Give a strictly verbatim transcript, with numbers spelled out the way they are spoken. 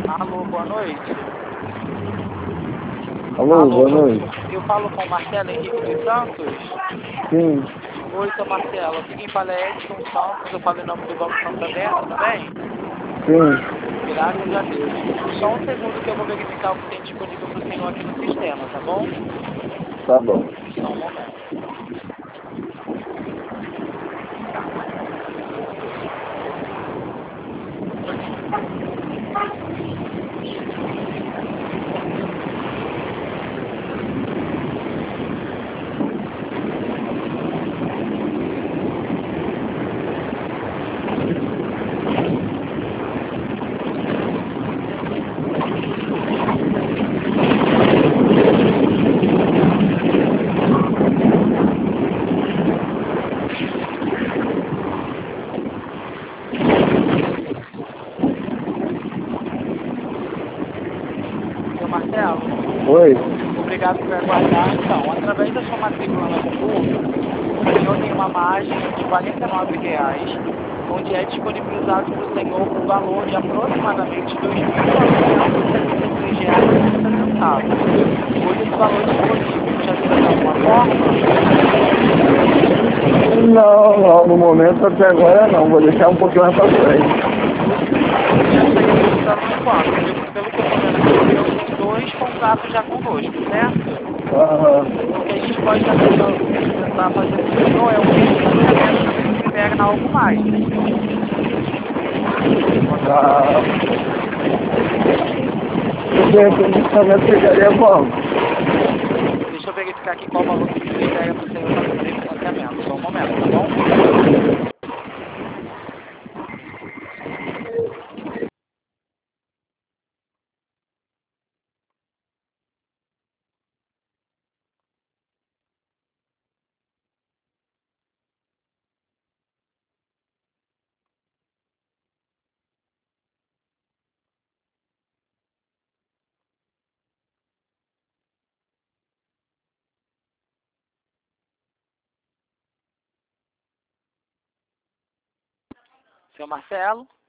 Alô, boa noite. Alô, Alô, boa noite. eu falo com o Marcelo Henrique dos Santos. Sim, Oi, seu Marcelo. Aqui quem fala é Edson Santos. Eu falo em nome do Banco Santander, tudo bem? sim, Graças a Deus. Só um segundo que eu vou verificar o que tem disponível para o senhor aqui no sistema, tá bom? tá bom. Só um momento. Seu Marcelo, Oi? obrigado por aguardar. Então, através da sua matrícula no concurso, o senhor tem uma margem de quarenta e nove reais, onde é disponibilizado para o senhor o valor de aproximadamente dois mil novecentos e setenta e três reais e trinta centavos. Hoje esse valor é disponível. Te ajuda de alguma forma? Não, não, no momento até agora não, vou deixar um pouquinho mais pra frente. Você já estaria precisando de quanto? Pelo, pelo que eu estou vendo aqui, o senhor tem dois contratos já conosco, certo? Aham. O que a gente pode estar tentando, tentar fazer com o senhor é um refinanciamento para ver se libera algo mais. Ah, o financiamento ficaria como? Deixa eu verificar aqui qual valor que libera para o senhor fazer o refinanciamento. Só um momento, tá bom? Seu Marcelo?